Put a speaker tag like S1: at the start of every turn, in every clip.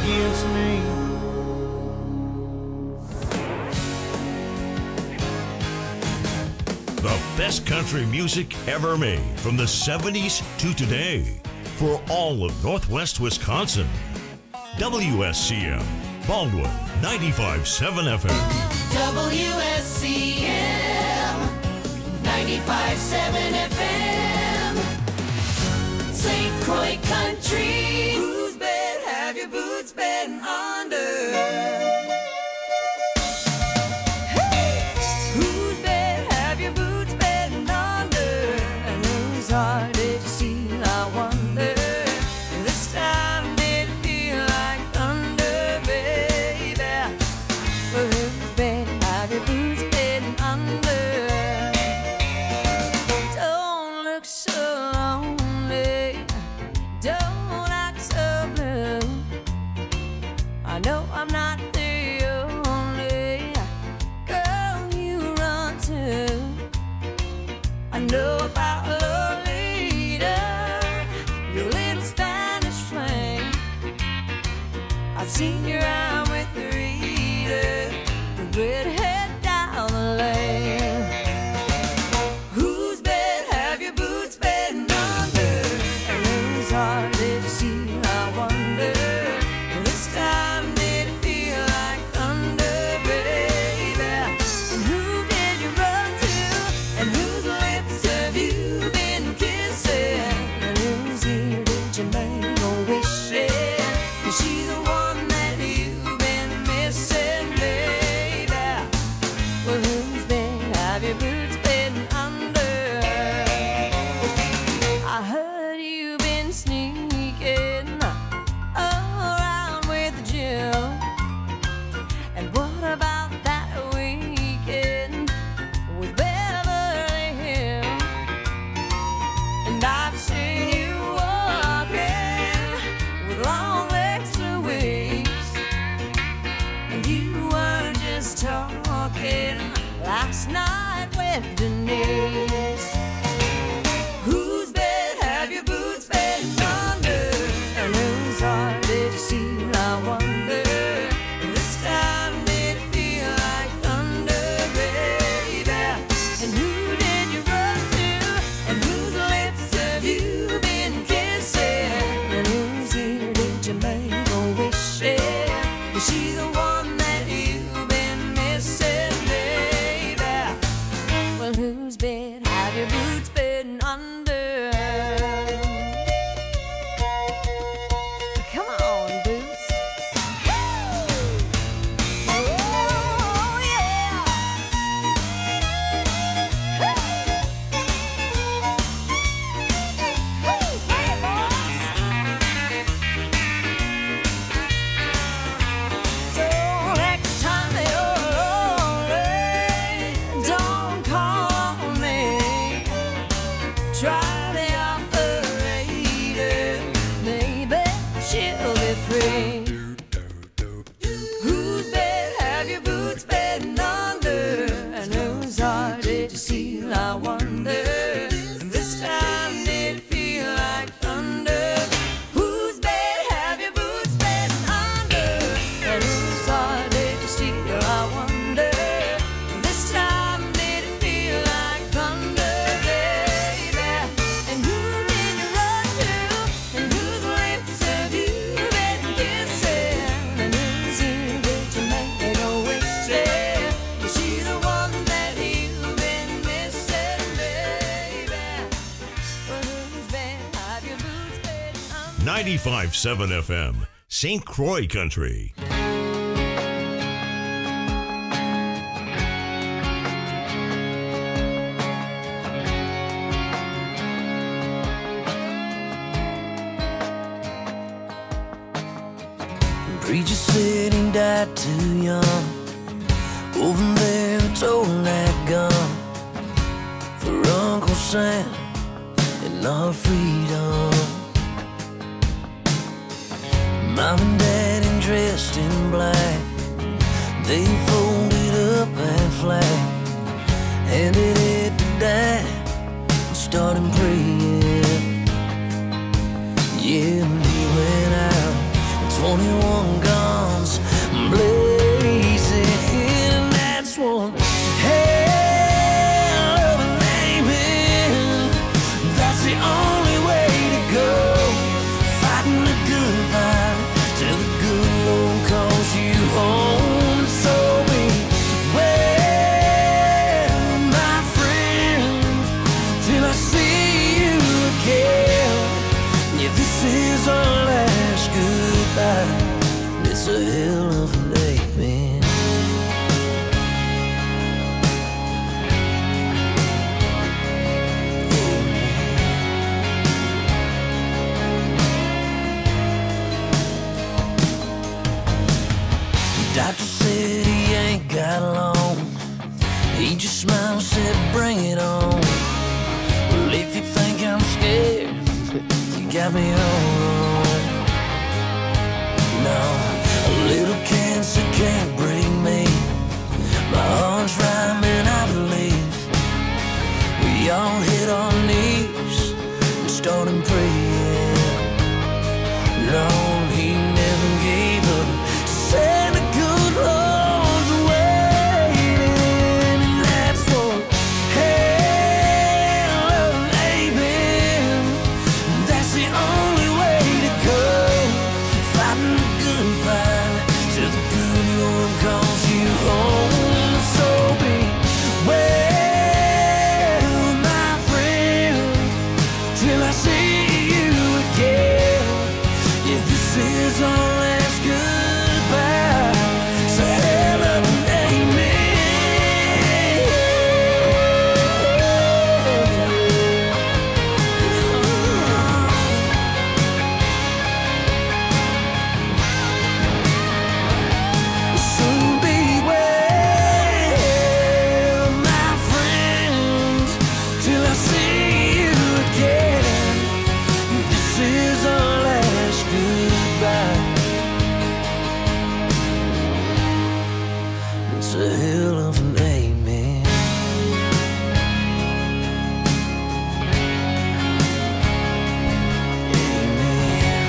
S1: against me.
S2: The best country music ever made from the 70s to today for all of Northwest Wisconsin. WSCM, Baldwin, 95.7 FM.
S3: WSCM, 95.7 FM. St. Croix Country. Whose bed have your boots been under?
S4: Seen your eye with the reader, the redhead down the lane. Whose bed have your boots been under? And whose heart did you see? I wonder. This time did it feel like thunder, baby? And who did you run to? And whose lips have you been kissing? And whose ear did you make a wish in? Is she the one? Last night with Denise. Whose bed have your boots been under? And whose heart did you see? I wonder. This time did it feel like thunder, baby? And who did you run to? And whose lips have you been kissing? And whose ear did you make a wish in? Is she the one that you've been missing? Whose bed have your boots been under? Come on, boots. Oh, yeah. Hey, boys. So next time you're lonely, don't call me. Try the operator, maybe she'll be free. Whose bed have your boots been under? And whose heart did you steal? I wonder. This time did it feel like thunder? Whose bed have your boots been under? And whose heart did you steal? I wonder. This time did it feel like thunder, baby? And who did you run to? And whose lips have you been kissing? And whose ear did you make a wish in? Is she the one that you've been missing, baby? Well, whose bed have your boots been under?
S2: 95.7 FM, St. Croix Country.
S5: Preacher said he died too young. Over there, it's old that gun for Uncle Sam and our freedom. Mom and Dad dressed in black, they folded up that flag, handed it to Dad and started praying. Yeah, he went out at 21 Doctor said he ain't got long. He just smiled and said, bring it on. Well, if you think I'm scared, you got me all wrong. No, a little cancer can't break me. My heart's rhyming, I believe. We all hit our knees and started praying. Lord, he never gave up. Said the good Lord's waiting, and that's what hell of amen. That's the only way to go. Fighting the good fight till the good Lord calls you home. So be well, my friend, till I see you again. Yeah, this is our last goodbye. So hell of an amen. So be well, my friend, till I see you again. This is our last goodbye. It's a hell of an amen. Amen.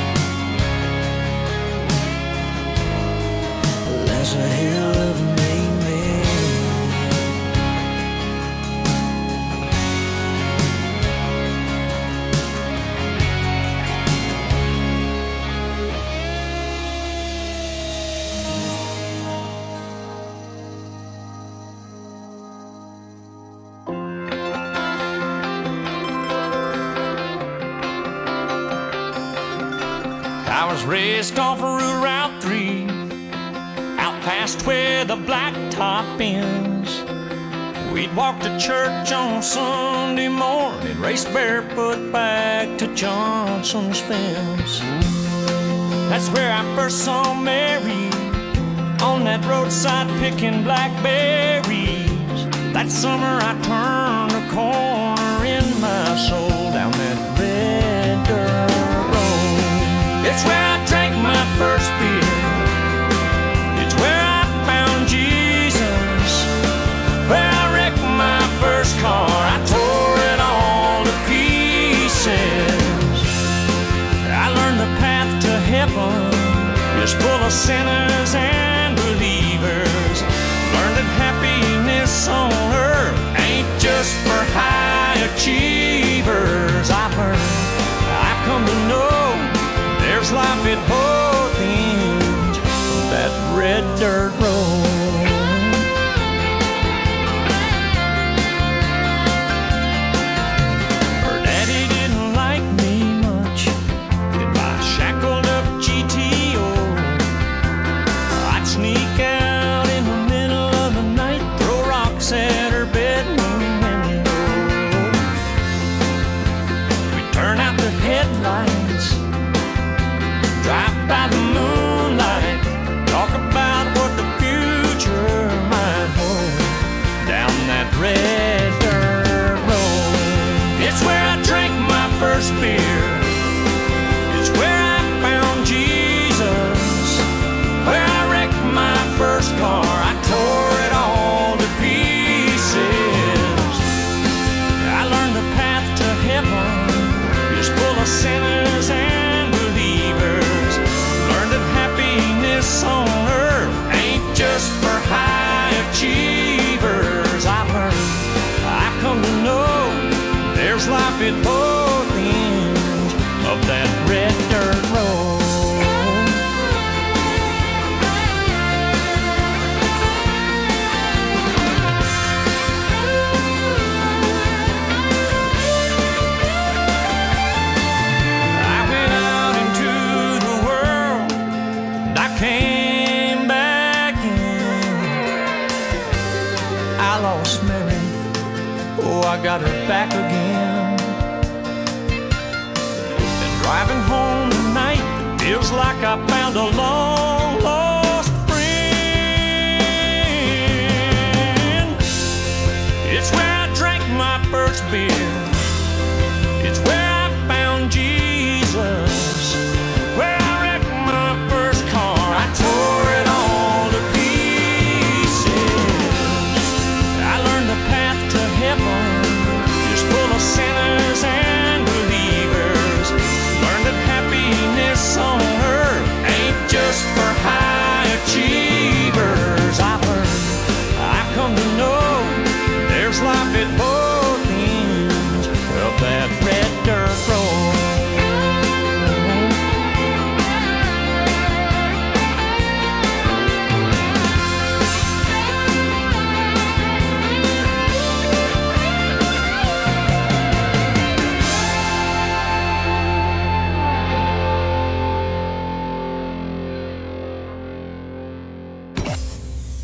S5: That's a hell of an amen.
S1: I was raised off of Route 3, out past where the blacktop ends. We'd walk to church on Sunday morning, race barefoot back to Johnson's fence. That's where I first saw Mary, on that roadside picking blackberries. That summer I turned a corner in my soul down that red dirt road. It's where I drank my first beer. It's where I found Jesus. Where I wrecked my first car. I tore it all to pieces. I learned the path to heaven is full of sinners and believers. Learned that happiness on earth ain't just for high achievers. I've come to know there's life at both ends of that red dirt road. Her daddy didn't like me much in my shackled up GTO. I'd sneak out in the middle of the night, throw rocks at her bedroom window. We'd turn out the headlights, drive by the moonlight, talk about what the future might hold down that red dirt road. It's where I drank my first beer. It's where I found Jesus. Where I wrecked my first car. I tore it all to pieces. I learned the path to heaven is full of sinners and believers. Learned that happiness on earth ain't just for high achievers. I've come to know there's life at both ends of that red dirt road. I went out into the world and I came back in. I lost Mary, oh, I got her back again. And driving home tonight feels like I found a long lost friend.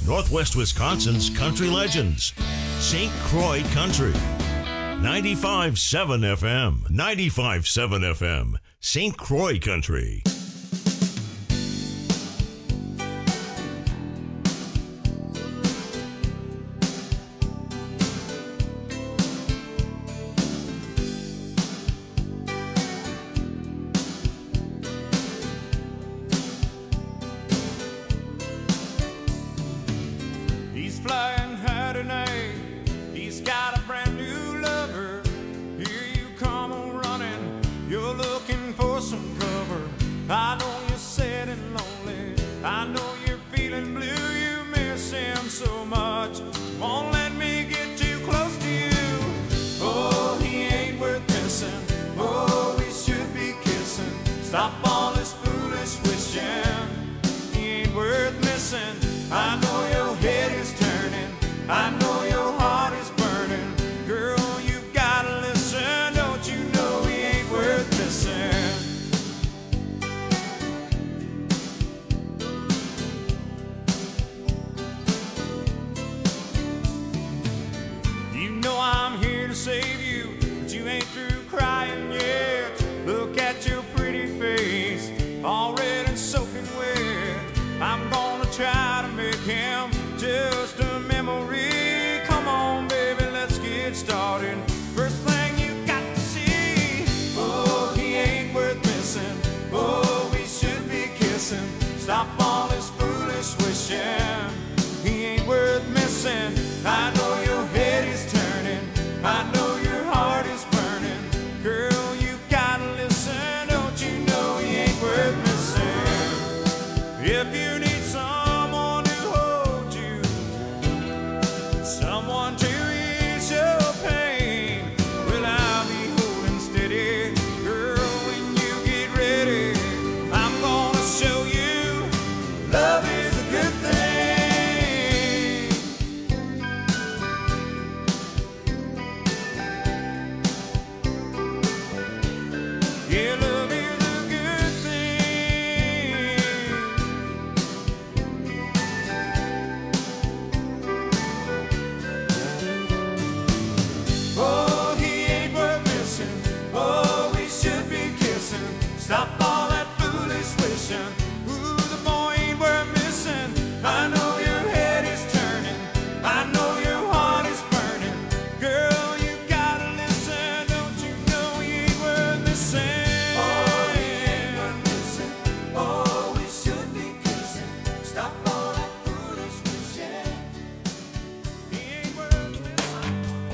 S2: Northwest Wisconsin's country legends. St. Croix Country. 95.7 FM. 95.7 FM. St. Croix Country.
S1: He's flying high tonight. He's got a brand new lover. Here you come running. You're looking for some cover. I know you're sad and lonely. I know you're feeling blue. You miss him so much. Won't let me get too close to you. Oh, he ain't worth missing. Oh, we should be kissing. Stop all this foolish wishing. He ain't worth missing. I know your head is turning. I know your heart is burning. Girl, you gotta listen. Don't you know he ain't worth missing? You know I'm here to save you, but you ain't through crying yet. Look at your pretty face, all red and soaking wet. I'm gonna try to make him just a memory. Come on, baby, let's get started. First thing you got to see. Oh, he ain't worth missing. Oh, we should be kissing. Stop all this foolish wishing. He ain't worth missing. I know your head is turning. I know your heart is burning. Girl, you gotta listen. Don't you know he ain't worth missing? If you need someone to hold you, someone to ease your pain, well, I'll be holding steady. Girl, when you get ready, I'm gonna show you love is a good thing. Yeah, love is a good thing. Oh, he ain't worth missing. Oh, we should be kissing. Stop all that foolish wishing. Ooh, the boy ain't worth missing. I know your head is turning. I know your heart is burning. Girl, you gotta listen. Don't you know he ain't worth missing? Oh, he ain't worth missing. Oh, we should be kissing. Stop all that foolish wishing. He ain't worth missing.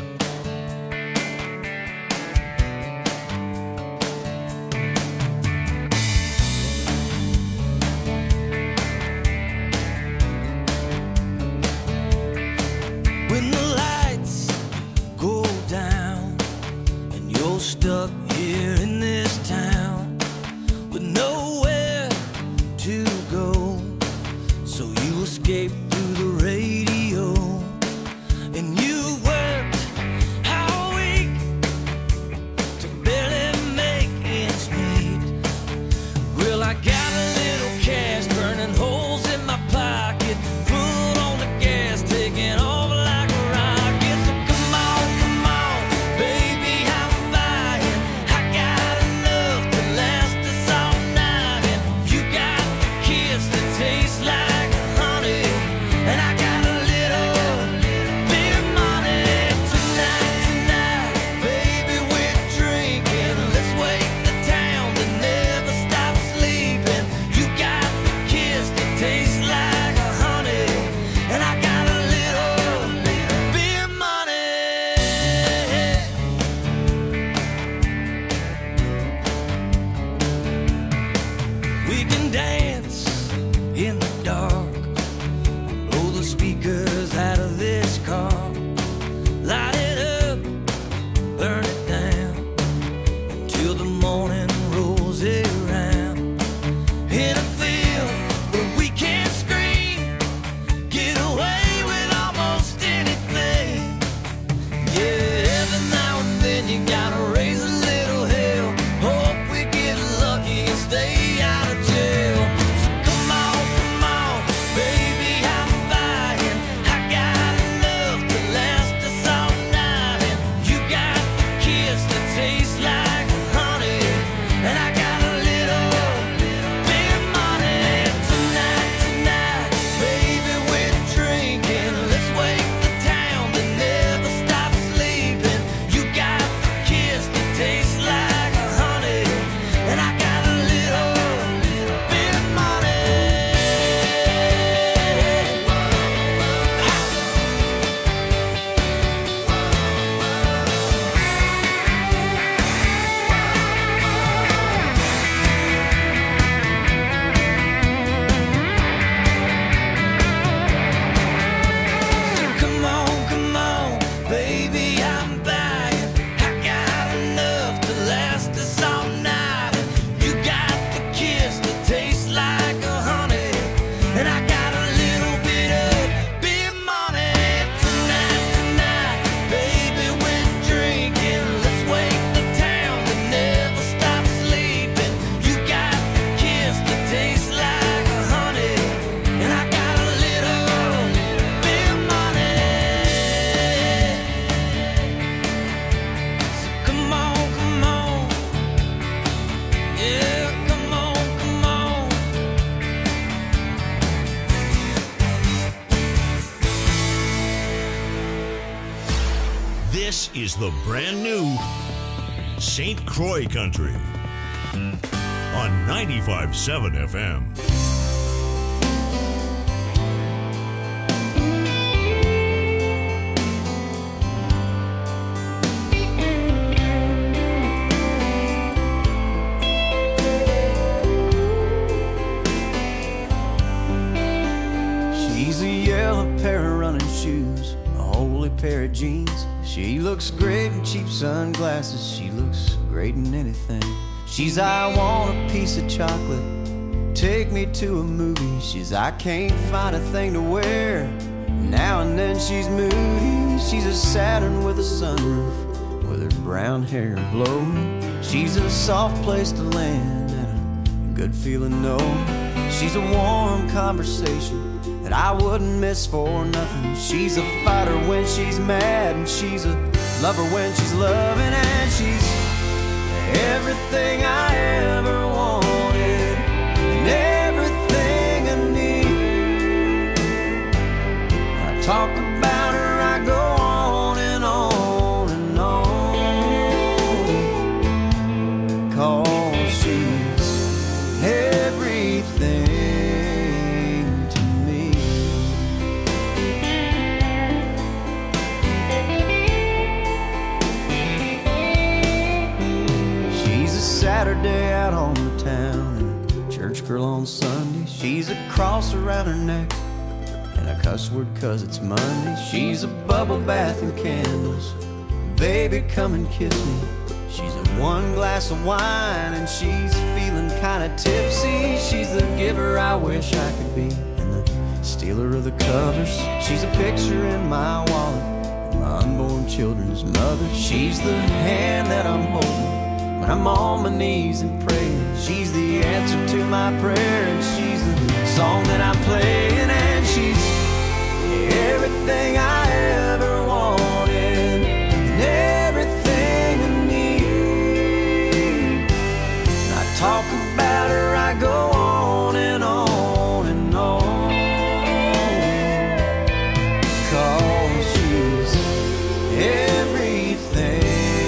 S5: When the lights go down and you're stuck here in this town with nowhere to go, so you escape through the radio and you worked all week to barely make ends meet. Well, I got a little cash burning holes in my pocket, foot on the gas, taking off like a rocket. So come on, baby, I'm buying. I got enough to last us all night, and you got a kiss that tastes like honey, and I got a little bit of money. Tonight, baby, we're drinking. Let's wake the town that never stops sleeping. You
S2: is the brand new St. Croix Country on 95.7 FM.
S6: She's a yellow pair of running shoes, a holy pair of jeans. She looks great in cheap sunglasses. She looks great in anything. She's I want a piece of chocolate, take me to a movie. She's I can't find a thing to wear. Now and then she's moody. She's a Saturn with a sunroof, with her brown hair blowing. She's a soft place to land and a good feeling knowing. She's a warm conversation that I wouldn't miss for nothing. She's a fighter when she's mad, and she's a lover when she's loving, and she's everything I ever wanted and everything I need. I talk about her, I go on and on and on, 'cause she's everything. Saturday out on the town and a church girl on Sunday. She's a cross around her neck and a cuss word 'cause it's Monday. She's a bubble bath and candles, baby come and kiss me. She's a one glass of wine and she's feeling kinda tipsy. She's the giver I wish I could be and the stealer of the covers. She's a picture in my wallet, my unborn children's mother. She's the hand that I'm holding when I'm on my knees and praying. She's the answer to my prayer, and she's the song that I'm playing, and she's everything I ever wanted and everything I need. And I talk about her, I go on and on and on, 'cause she's everything.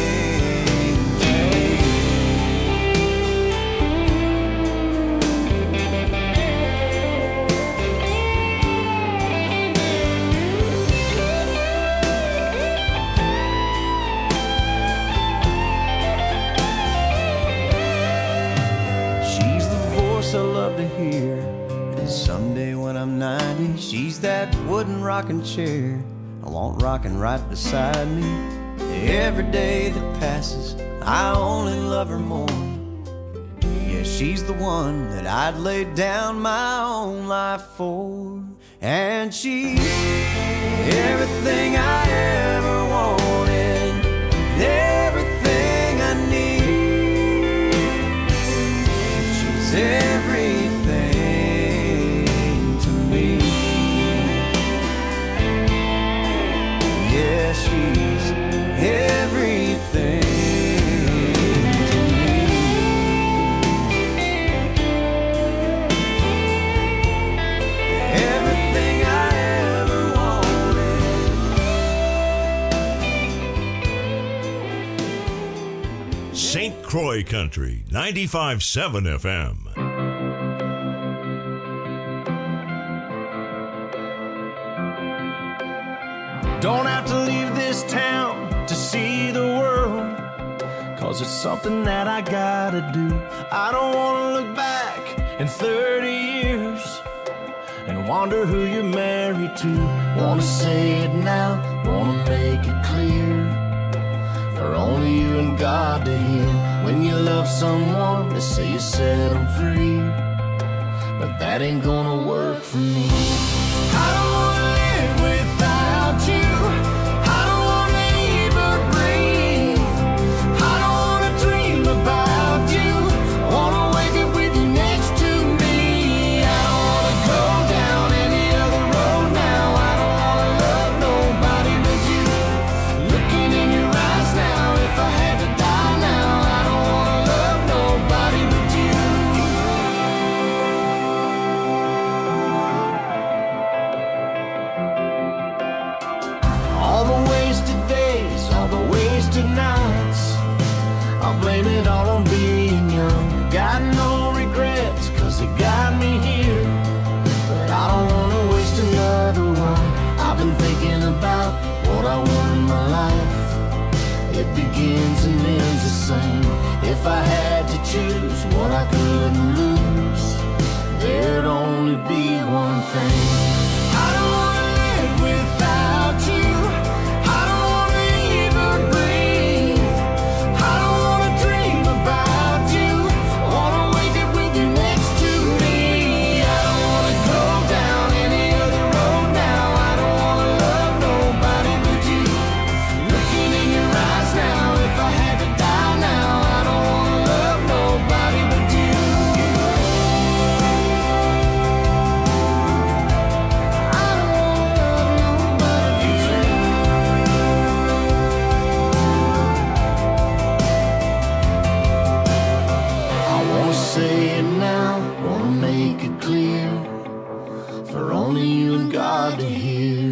S6: I love to hear, and someday when I'm 90, she's that wooden rocking chair I want rocking right beside me. Every day that passes, I only love her more. Yeah, she's the one that I'd lay down my own life for, and she's everything I ever wanted, everything I need. She's everything to me. Yeah, she's everything to me. Everything I ever wanted.
S2: St. Croix Country, 95.7 FM.
S1: Don't have to leave this town to see the world, 'cause it's something that I gotta do. I don't wanna look back in 30 years and wonder who you're married to.
S7: Wanna say it now, wanna make it clear, for only you and God to hear. When you love someone, they say you set them free, but that ain't gonna work for me.
S1: I don't wanna live without you. I don't wanna even breathe. I don't wanna dream about you. I wanna wake up with you next to me. I don't wanna go down any other road now. I don't wanna love nobody but you. Looking in your eyes now, if I had to die now, I don't wanna love nobody but you.
S7: same. If I had to choose what I couldn't lose, there'd only be one thing. I don't wanna live without you. I don't wanna even breathe. I don't wanna dream about you. I wanna wake up with you next to me. I don't wanna go down any other road now. I don't wanna love nobody but you. Looking in your eyes now, if I had to die now, I don't wanna love nobody but you. I don't wanna love nobody but you. I wanna say it now, wanna make it clear for only you and God to hear.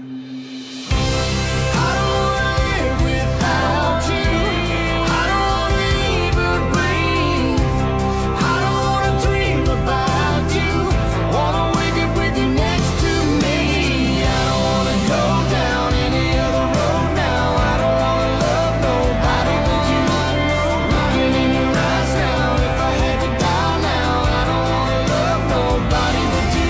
S7: I don't wanna live without you. I don't wanna even breathe. I don't wanna dream about you. Wanna wake up with you next to me. I don't wanna go down any other road now. I don't wanna love nobody but you. Looking in your eyes now, if I had to die now, I don't wanna love nobody but you.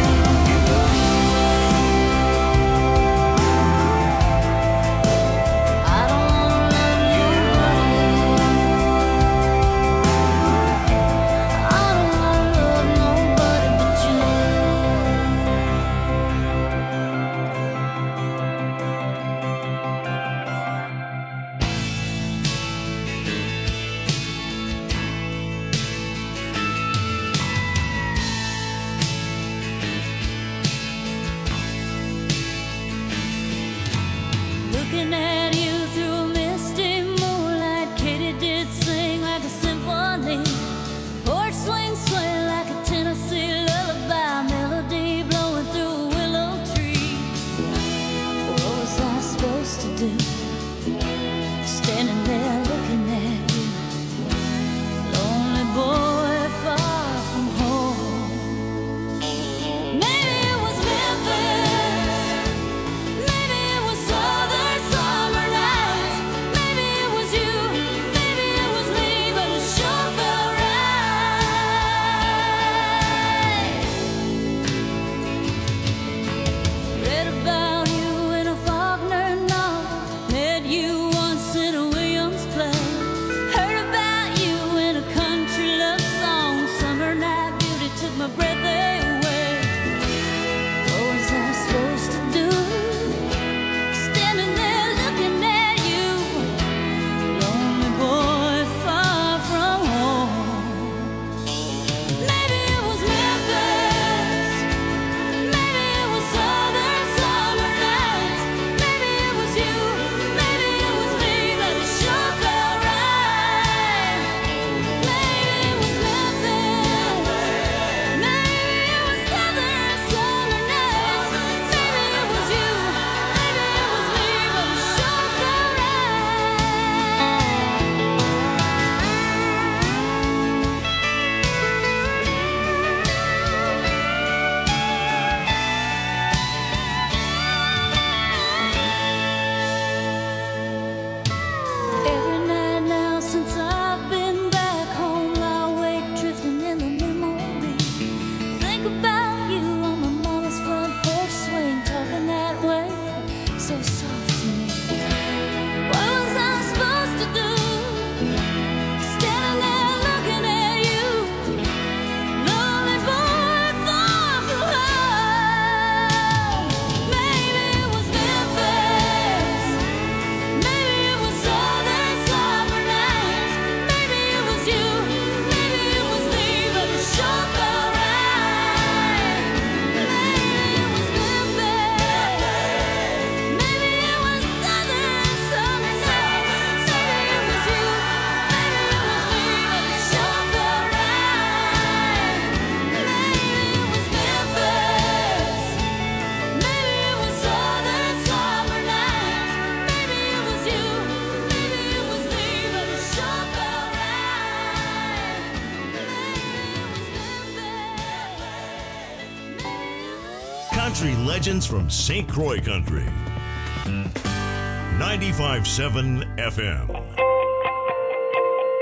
S7: I don't wanna love nobody. I don't wanna love nobody but you.
S8: Looking at you through a misty moonlight, Katie did sing like a symphony. Porch swing sway like a Tennessee lullaby, melody blowing through a willow tree. What was I supposed to do? Standing there looking at you, lonely boy far from home. Maybe it was Memphis. Maybe it was southern summer nights. Maybe it was you. Maybe it was me, but it sure felt right. Read about you in a Faulkner novel. Met you once in a Williams play. Heard about you in a country love song. Summer night beauty took my breath away. What was I supposed to do? Standing there looking at you, lonely boy far from home. Maybe it was Memphis. Maybe it was southern summer nights. Maybe it was you. Maybe it was me, but it sure felt right. Maybe it was Memphis. Maybe it was southern summer nights. Maybe it was you. Maybe it was me, but it sure felt right. Every night now since I've been back home, I wake drifting in the memory. Think about you on my mama's front porch swing, talking that way, so soft to me. What was I supposed to do? Standing there looking at you, lonely boy far from home. Maybe it was Memphis. Maybe it was southern summer nights. Maybe it was you. Maybe it was me, but it sure felt right. Maybe it was Memphis. Maybe it was southern summer nights. Maybe it was you. Maybe it was me, but it sure felt right. Maybe it was Memphis. Maybe it was southern summer nights. Maybe it was you. Maybe it was me, but it sure felt right. Maybe it was Memphis.
S2: Country legends from St. Croix Country. 95.7 FM.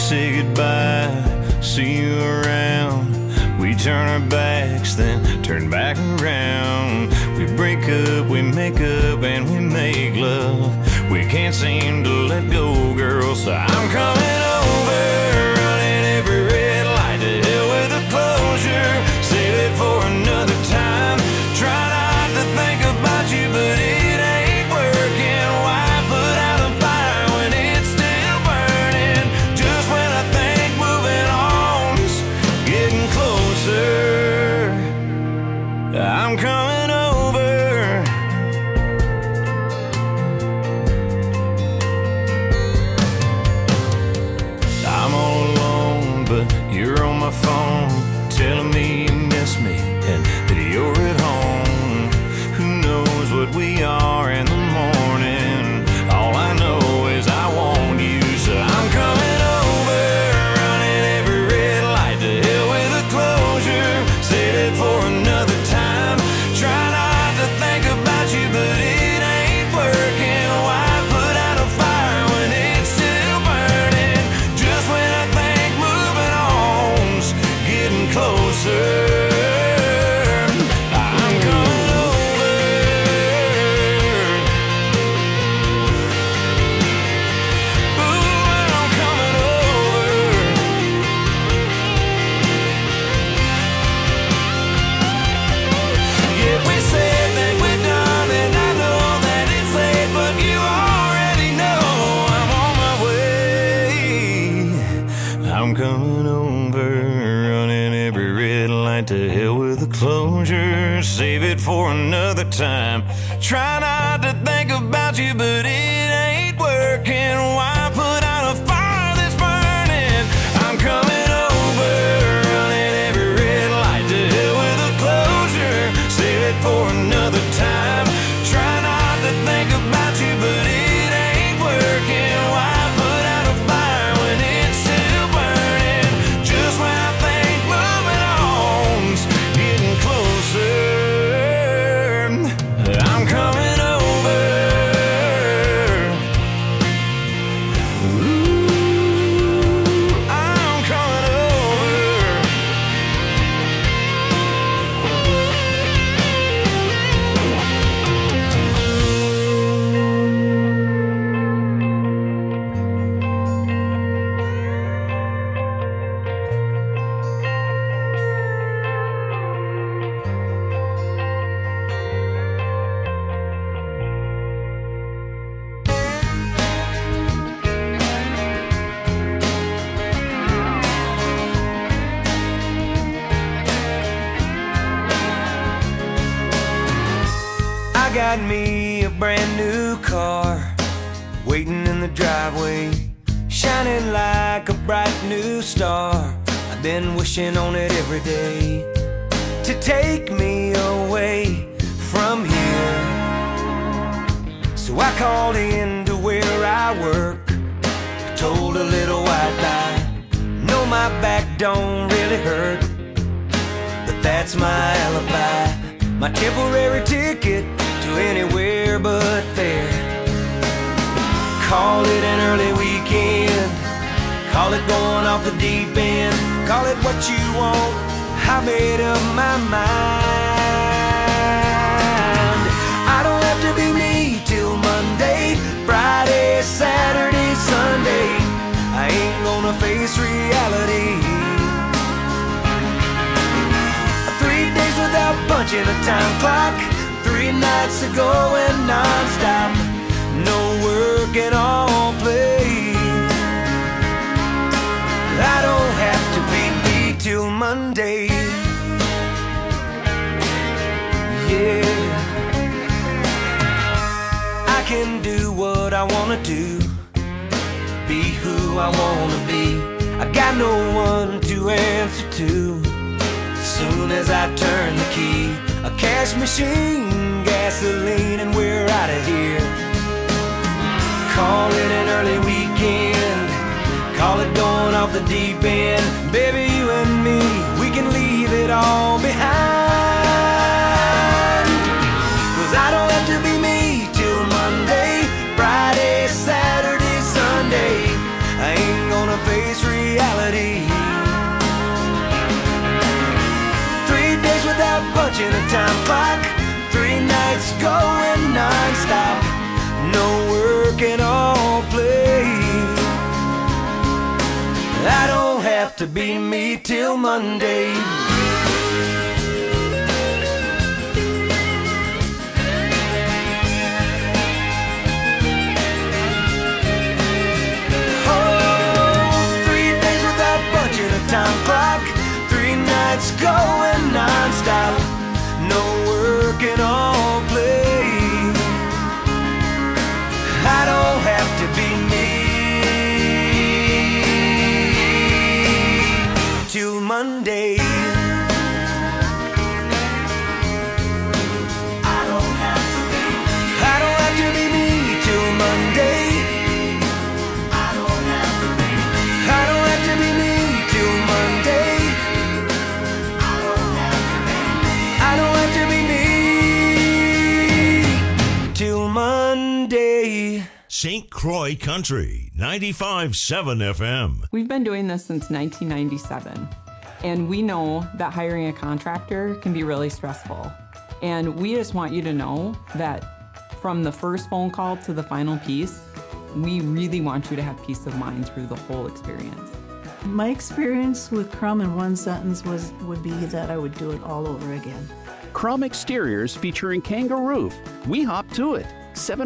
S1: say goodbye, see you around. We turn our backs, then turn back around. We break up, we make up, and we make love. We can't seem to let go, girl, so I'm coming over, running every red light. To hell with the closure, save it for another time. Try not to think about you, but it ain't working. Why put out a fire when it's still burning? Just when I think moving on's getting closer, I'm coming over. I'm all alone, but you're on my phone, telling me you miss me and that you're at home. Who knows what we are in the morning? All I know is I want you, so I'm coming over, running every red light. To hell with the closure, save it for another time. Try not to think about you, but it ain't working. Why put out a fire when it's still burning? Just when I think moving on's getting closer, I'm coming over. Ooh, I'm coming over. Yeah, we said that we're done, and I know that it's late, but you already know I'm on my way. I'm coming over, running every red light. To hell with the closure, save it for another time. Try not to think about you, but it ain't working. Why put out a fire that's burning? I'm coming over, running every red light. To hell with the closure, save it for another time. Try not to think about you, but it ain't working. Why put out a fire when it's still burning? Just when I think moving on's getting closer, I'm coming over. Ooh, I'm coming over. I got me a brand new car waiting in the driveway, shining like a bright new star. I've been wishing on it every day to take me away from here. So I called in to where I work, told a little white lie. No, my back don't really hurt, but that's my alibi, my temporary ticket to anywhere but there. Call it an early weekend, call it going off the deep end, call it what you want, I made up my mind. I don't have to be me till Monday, Friday, Saturday, Sunday. I ain't gonna face reality. 3 days without punching a time clock, 3 nights of going non-stop, no work and all play. I don't have to be me till Monday. Yeah, I can do what I wanna do, be who I wanna be. I got no one to answer to. Soon as I turn the key, a cash machine, gasoline, and we're out of here. Call it an early weekend, call it going off the deep end. Baby, you and me, we can leave it all behind. 'Cause I don't have to be me till Monday, Friday, Saturday, Sunday. I ain't gonna face reality.
S5: to be me till Monday. Time clock, 3 nights going non-stop, no work and all play. I don't have to be me till Monday. I don't have to be me till Monday.
S2: St. Croix Country, 95.7 FM.
S9: We've been doing this since 1997, and we know that hiring a contractor can be really stressful. And we just want you to know that from the first phone call to the final piece, we really want you to have peace of mind through the whole experience.
S10: My experience with Crum in one sentence would be that I would do it all over again.
S11: Crum Exteriors featuring Kangaroo. We hop to it.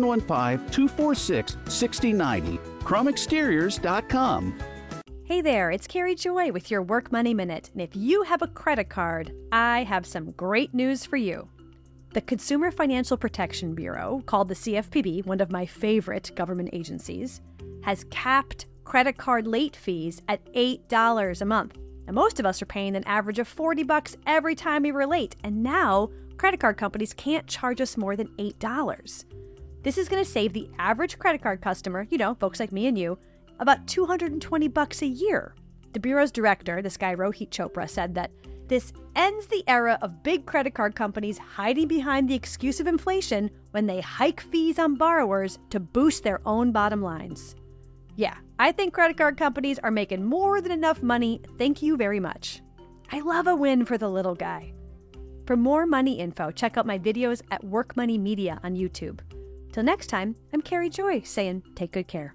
S11: 715-246-6090. CrumExteriors.com.
S12: Hey there, it's Carrie Joy with your Work Money Minute. And if you have a credit card, I have some great news for you. The Consumer Financial Protection Bureau, called the CFPB, one of my favorite government agencies, has capped credit card late fees at $8 a month. And most of us are paying an average of $40 every time we were late. And now, credit card companies can't charge us more than $8. This is going to save the average credit card customer, you know, folks like me and you, about $220 a year. The Bureau's director, this guy Rohit Chopra, said that this ends the era of big credit card companies hiding behind the excuse of inflation when they hike fees on borrowers to boost their own bottom lines. Yeah, I think credit card companies are making more than enough money. Thank you very much. I love a win for the little guy. For more money info, check out my videos at Work Money Media on YouTube. Till next time, I'm Carrie Joy saying take good care.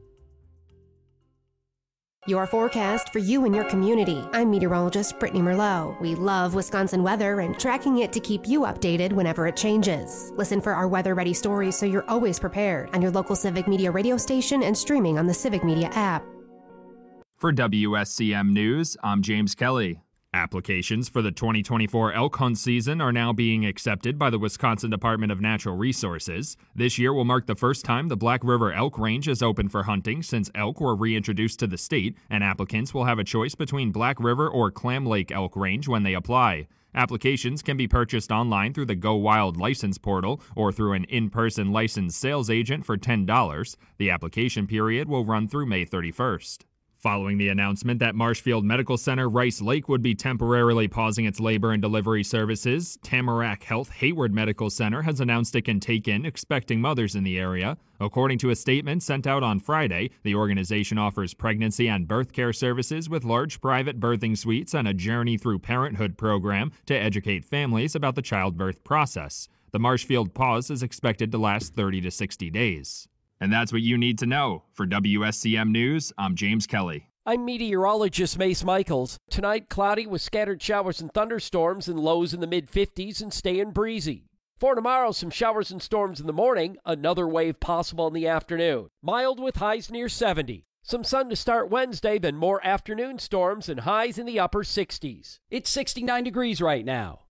S13: Your forecast for you and your community. I'm meteorologist Brittany Merlot. We love Wisconsin weather and tracking it to keep you updated whenever it changes. Listen for our weather-ready stories so you're always prepared on your local Civic Media radio station and streaming on the Civic Media app.
S14: For WSCM News, I'm James Kelly. Applications for the 2024 elk hunt season are now being accepted by the Wisconsin Department of Natural Resources. This year will mark the first time the Black River Elk Range is open for hunting since elk were reintroduced to the state, and applicants will have a choice between Black River or Clam Lake Elk Range when they apply. Applications can be purchased online through the Go Wild license portal or through an in-person licensed sales agent for $10. The application period will run through May 31st. Following the announcement that Marshfield Medical Center Rice Lake would be temporarily pausing its labor and delivery services, Tamarack Health Hayward Medical Center has announced it can take in expecting mothers in the area. According to a statement sent out on Friday, the organization offers pregnancy and birth care services with large private birthing suites and a Journey Through Parenthood program to educate families about the childbirth process. The Marshfield pause is expected to last 30 to 60 days. And that's what you need to know. For WSCM News, I'm James Kelly.
S15: I'm meteorologist Mace Michaels. Tonight, cloudy with scattered showers and thunderstorms and lows in the mid-50s and staying breezy. For tomorrow, some showers and storms in the morning, another wave possible in the afternoon. Mild with highs near 70. Some sun to start Wednesday, then more afternoon storms and highs in the upper 60s. It's 69 degrees right now.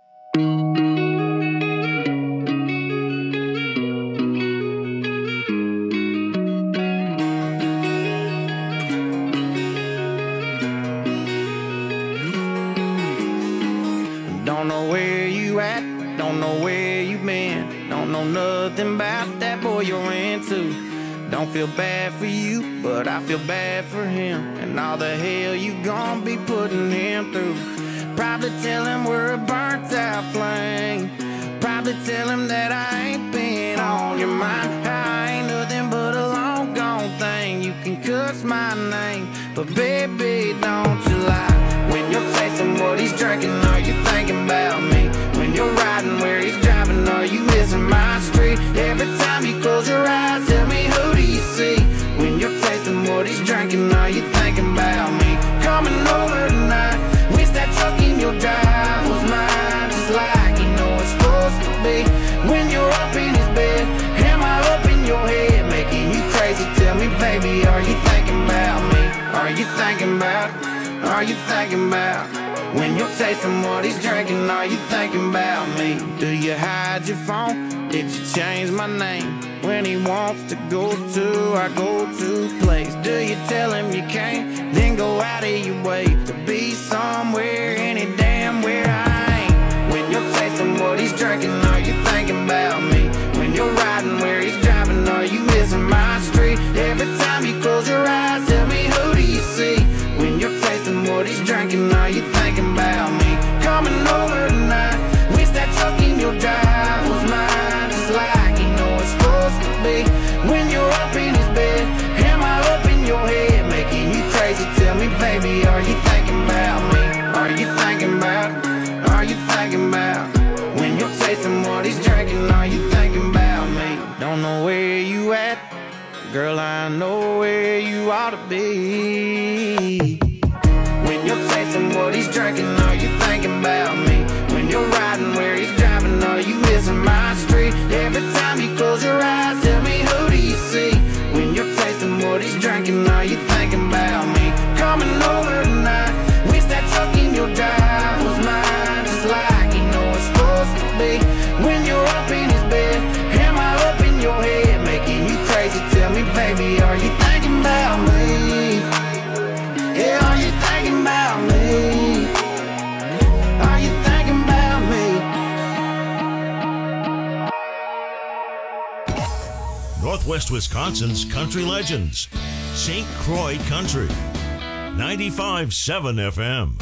S5: Don't know where you at, don't know where you been, don't know nothing about that boy you're into. Don't feel bad for you, but I feel bad for him, and all the hell you gon' be putting him through. Probably tell him we're a burnt out flame, probably tell him that I ain't been on your mind. I ain't nothing but a long gone thing, you can cuss my name, but baby don't you lie. When you're tasting what he's drinking, are you thinking about me? When you're riding where he's driving, are you missing my street? Every time you close your eyes, tell me who do you see? When you're tasting what he's drinking, are you thinking about me? Coming over
S16: when you're up in his bed? Am I up in your head, making you crazy? Tell me, baby, are you thinking about me? Are you thinking about, are you thinking about when you're tasting what he's drinking? Are you thinking about me? Do you hide your phone? Did you change my name? When he wants to go to our go-to place, do you tell him you can't, then go out of your way to be somewhere, any damn where I ain't? When you're tasting what he's drinking, are you thinking about me? When you're riding where he's driving, are you missing my street? Every time you close your eyes, tell me, who do you see? When you're tasting what he's drinking, are you thinking about me? Coming over tonight, wish that truck in your drive was mine, just like you know it's supposed to be. When you're up in his bed, am I up in your head, making you crazy? Tell me, baby, are you thinking about me? Are you thinking about, are you thinking about when you're tasting what he's drinking? Are you thinking about me? Don't know where you at, girl, I know where you ought to be. When you're tasting what he's drinking, are you thinking about me? When you're riding where he's driving, are you missing my street? Every time you close your eyes, tell me, who do you see? When you're tasting what he's drinking, are you thinking about me? Coming over tonight, wish that truck in your drive was mine, just like you know it's supposed to be. When you're up in his bed, am I up in your head, making you crazy? Tell me, baby, are you thinking about me? Yeah, are you thinking about me? Are you thinking about me?
S2: Northwest Wisconsin's country legends. St. Croix Country. 95.7 FM.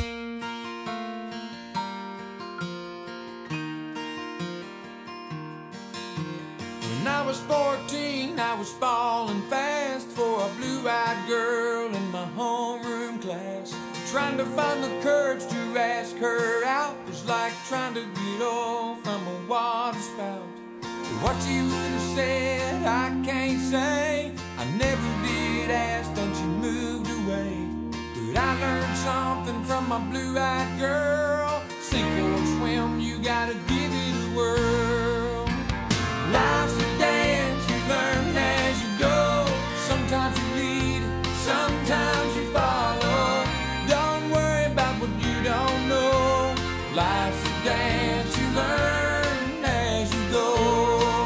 S1: When I was 14, I was falling fast for a blue-eyed girl in my homeroom class. Trying to find the courage to ask her out was like trying to get off from a water spout. What you would have said, I can't say. I never did ask, then she moved away. But I learned something from my blue-eyed girl. Sink or swim, you gotta give it a whirl. Life's a dance, you learn as you go. Sometimes you lead, sometimes you follow. Don't worry about what you don't know. Life's a dance, you learn as you go.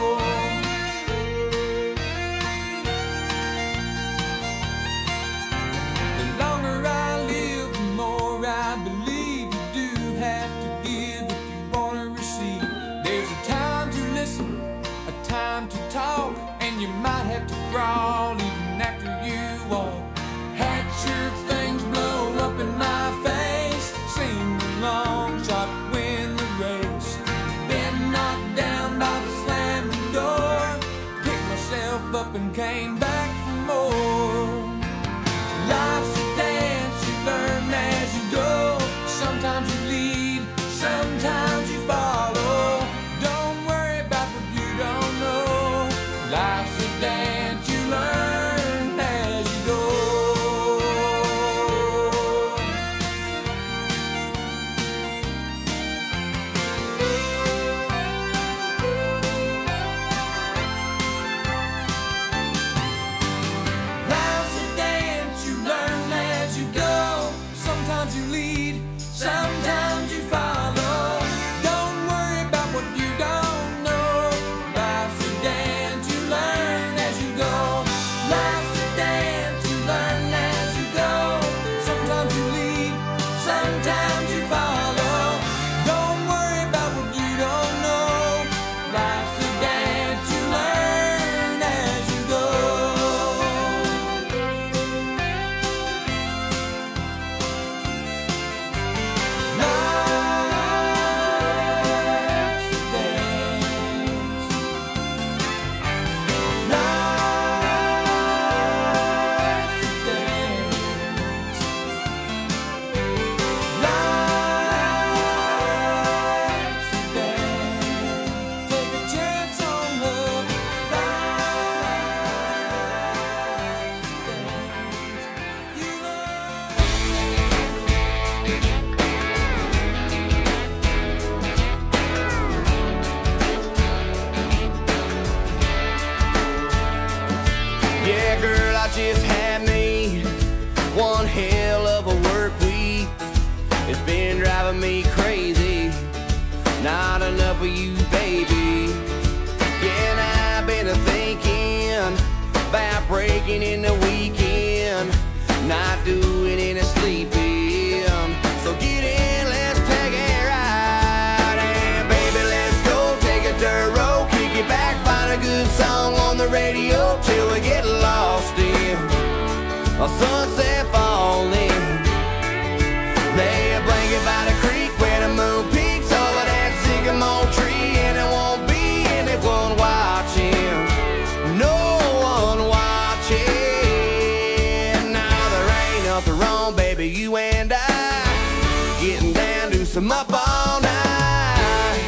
S1: The longer I live, the more I believe you do have to give if you want to receive. There's a time to listen, a time to talk, and you might have to crawl even after you walk. Had your things blow up in my face, sing the long shot, win the race. Been knocked down by the slamming door, picked myself up and came back for more. Life's a dance, you learn as you go. Sometimes you lead, sometimes you follow. Don't worry about what you don't know. Life's a dance, you learn as you go.
S16: just had me one hell of a work week. It's been driving me crazy. Not enough of you, baby. Yeah, and I've been thinking about breaking in the weekend, not doing any sleeping. So get in, let's take a ride. And baby, let's go take a dirt road, kick it back, find a good song on the radio till we get lost in a sunset falling. Lay a blanket by the creek where the moon peaks over that sycamore tree, and it won't be anyone watching, no one watching. Now there ain't nothing wrong, baby, you and I getting down to some up all night.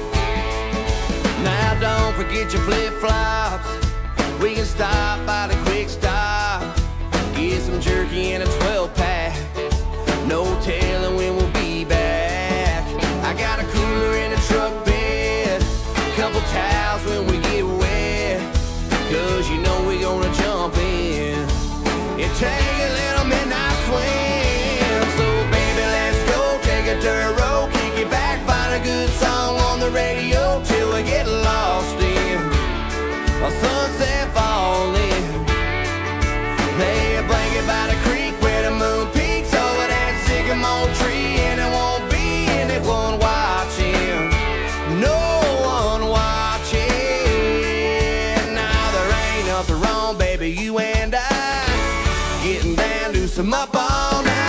S16: Now don't forget your flip-flops. We can stop by the quick stop, get some jerky and a 12-pack. No telling when we'll be back. I got a cooler in the truck bed, couple towels when we get wet, 'cause you know we gonna jump in and take a little midnight swim. So baby, let's go take a dirt road, kick it back, find a good song on the radio till we get lost in a sunset falling. Lay a blanket by the creek where the moon peaks over that sycamore tree, and it won't be anyone watching, no one watching. Now there ain't nothing wrong, baby, you and I getting down to some up all night.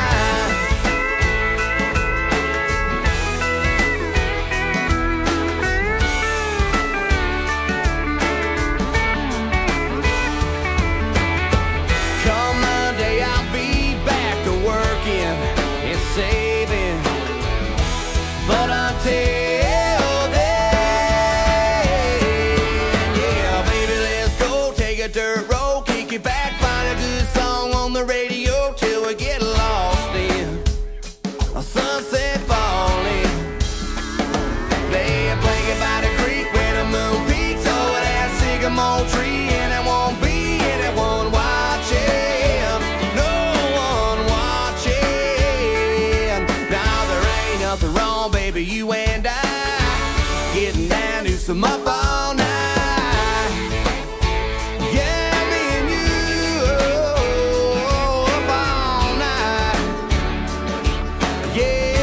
S16: Come Monday, I'll be back to working and saving, but until then, yeah, baby, let's go take a dirt road, kick it back, find a good song on the radio till we get lost in a sunset falling. Lay a blanket by the creek where the moon peaks over that sycamore tree, and it won't be anyone watching, no one watching. Now there ain't nothing wrong, baby, you and I getting down to some up all night. Yeah, me and you up all night. Yeah.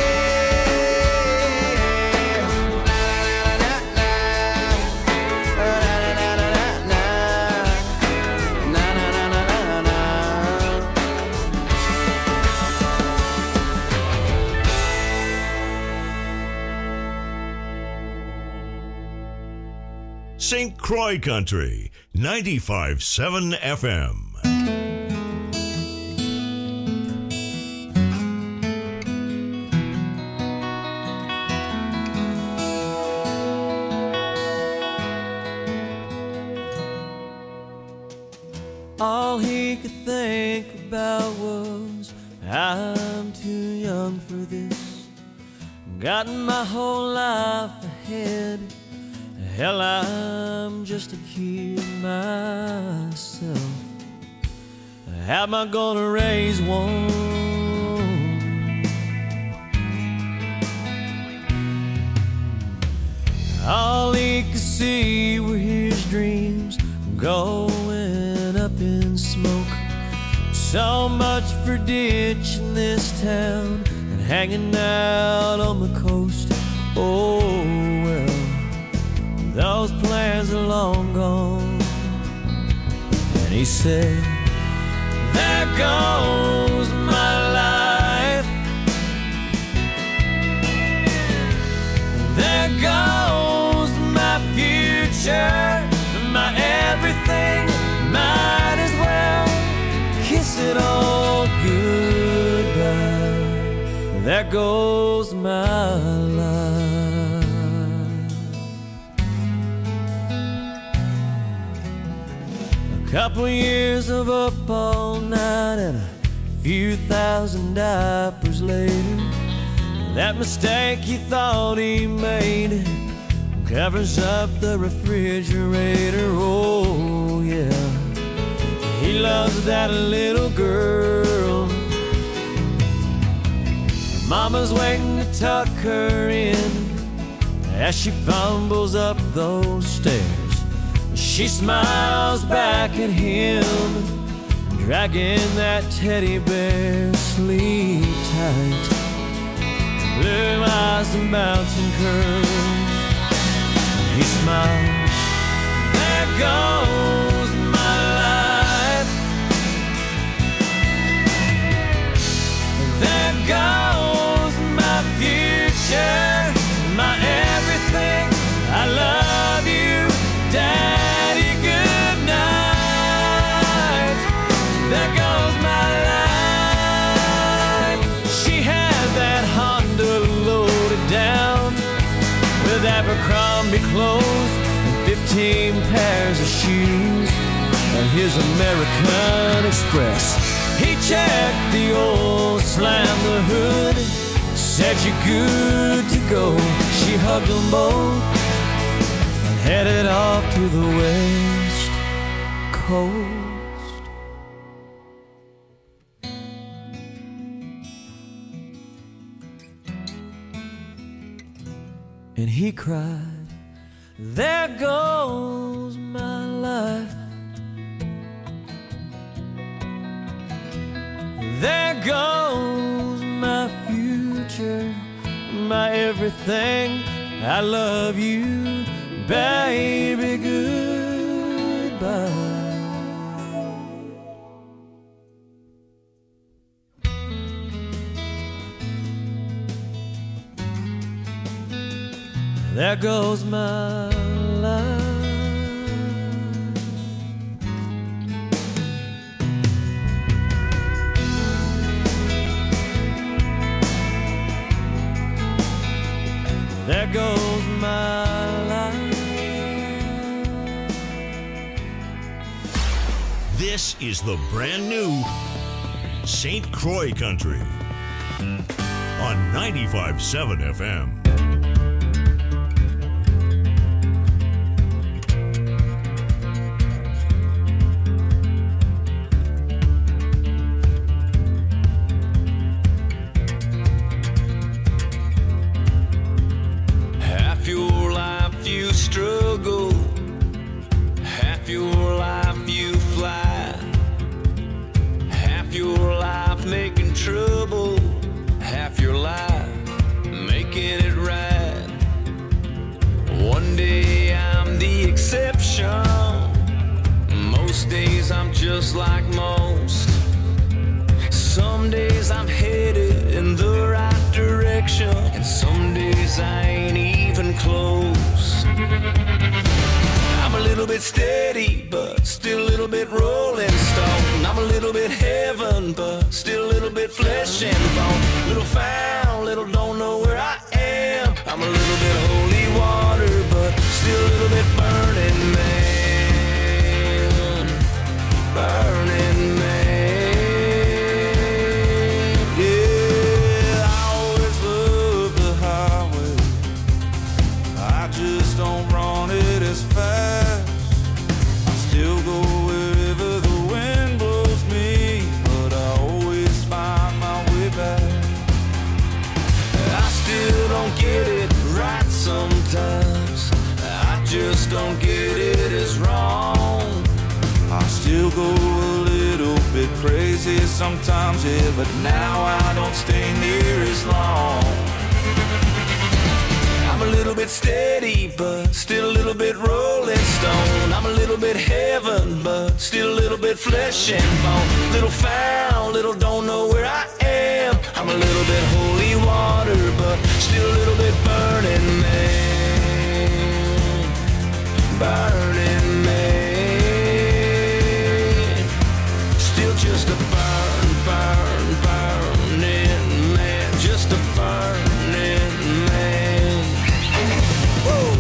S2: St. Croix Country, 95.7 FM.
S5: All he could think about was, I'm too young for this. Got my whole life ahead. Hell, I'm just a kid myself. How am I gonna raise one? All he could see were his dreams going up in smoke. So much for ditching this town and hanging out on the coast. Oh well, those plans are long gone. And he said, there goes my life. There goes my future, my everything. Might as well kiss it all goodbye. There goes my life. A couple years of up all night and a few thousand diapers later, that mistake he thought he made covers up the refrigerator. Oh yeah, he
S17: loves that little girl. Mama's waiting to tuck her in as she fumbles up those stairs. She smiles back at him, dragging that teddy bear. Sleep tight, blue eyes and bouncing curls. He smiles, there goes my life. There goes my future, my everything. I love you, Daddy, good night. There goes my life. She had that Honda loaded down with Abercrombie clothes and 15 pairs of shoes and his American Express. He checked the oil, slammed the hood, said you're good to go. She hugged them both and headed off to the West Coast. And he cried, there goes my life. There goes my future, my everything. I love you, baby, goodbye. There goes my life. There goes my life.
S2: This is the brand new St. Croix Country on 95.7 FM.
S1: Struggle, half your life you fly, half your life making trouble, half your life making it right. One day I'm the exception, most days I'm just like most. Some days I'm headed in the right direction, and some days I ain't even close. I'm a little bit steady, but still a little bit rolling stone. I'm a little bit heaven, but still a little bit flesh and bone. Little found, little don't know where I am. I'm a little bit holy water, but still a little bit burning man. Burning man. Yeah, I always love the highway. I just don't run it as fast. I still go wherever the wind blows me, but I always find my way back. I still don't get it right sometimes. I just don't get it as wrong. I still go a little bit crazy sometimes, yeah, but now I don't stay near as long. I'm a little bit steady, but still a little bit rolling stone. I'm a little bit heaven, but still a little bit flesh and bone. Little found, little don't know where I am. I'm a little bit holy water, but still a little bit burning man. Burning man. Still just a burning man. Just a burning man. Woo!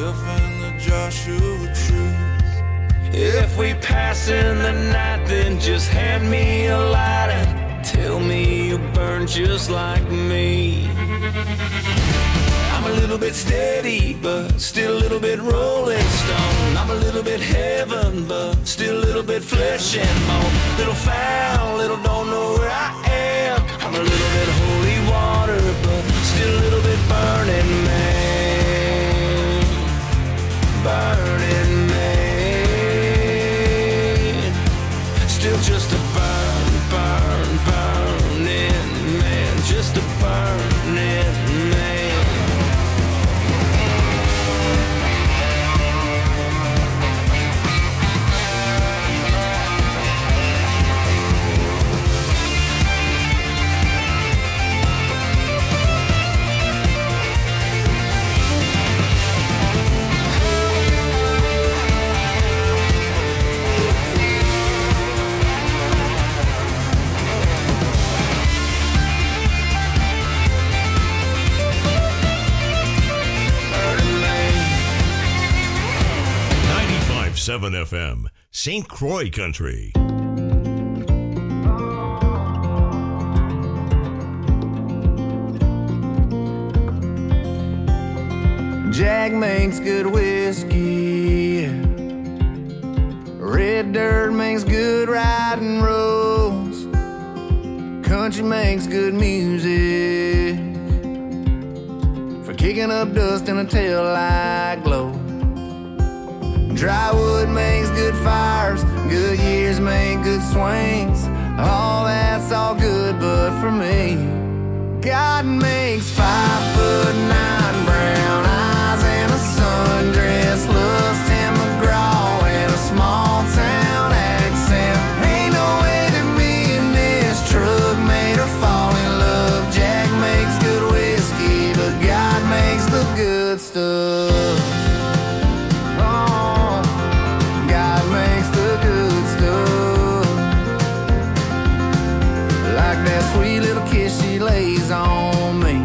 S16: myself in the Joshua trees. If we pass in the night, then just hand me a light and tell me you burn just like me. I'm a little bit steady, but still a little bit rolling stone. I'm a little bit heaven, but still a little bit flesh and bone. Little foul, little don't know where I am. I'm a little bit holy water, but still a little bit burning man. Burning man. Still just a burning man. Just a burning man.
S2: FM, St. Croix Country.
S6: Jack makes good whiskey. Red dirt makes good riding roads. Country makes good music for kicking up dust in a tail-light glow. Dry wood makes good fires, good years make good swings. All that's all good, but for me, God makes 5'9" brown eyes and a sundress, loves Tim McGraw and a small town accent. Ain't no way that me and this truck made her fall in love. Jack makes good whiskey, but God makes the good stuff. Sweet little kiss she lays on me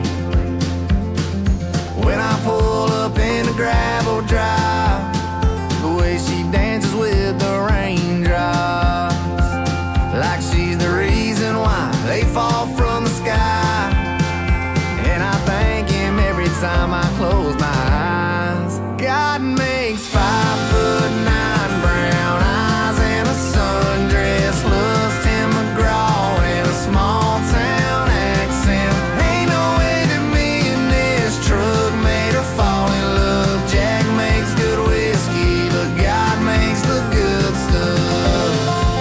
S6: when I pull up in the gravel drive. The way she dances with the raindrops, like she's the reason why they fall from the sky. And I thank him every time I close my eyes. God makes 5'9" brown eyes and a sundress, loves Tim McGraw and a small town accent. Ain't no way that me and this truck made her fall in love. Jack makes good whiskey, but God makes the good stuff.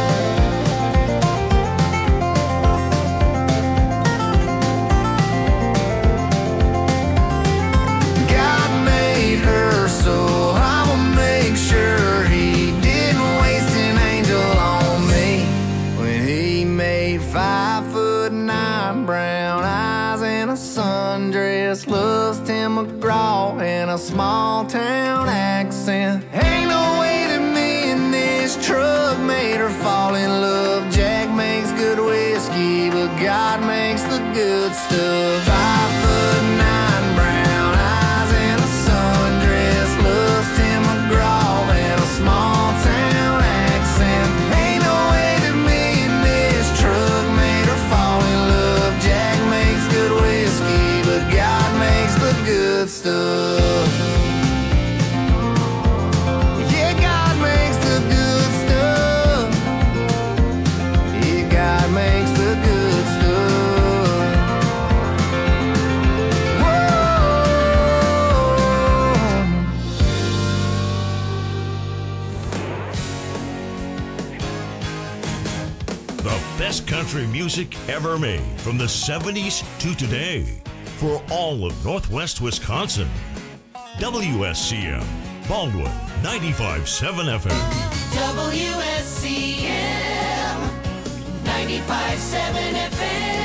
S6: God made her, so I'ma make sure he didn't waste an angel on me when he made 5'9" brown eyes and a sundress, loves Tim McGraw and a small town accent. Ain't no way that me and this truck made her fall in love. Jack makes good whiskey, but God makes the good stuff. 5'9" brown eyes and a sundress, loves Tim McGraw and a small town accent. Ain't no way that me and this truck made her fall in love. Jack makes good whiskey, but God makes the good stuff. Yeah, God makes the good stuff. Yeah, God makes the good stuff.
S2: The best country music ever made from the 70s to today for all of Northwest Wisconsin. WSCM, Baldwin, 95.7 FM.
S3: WSCM 95.7 FM.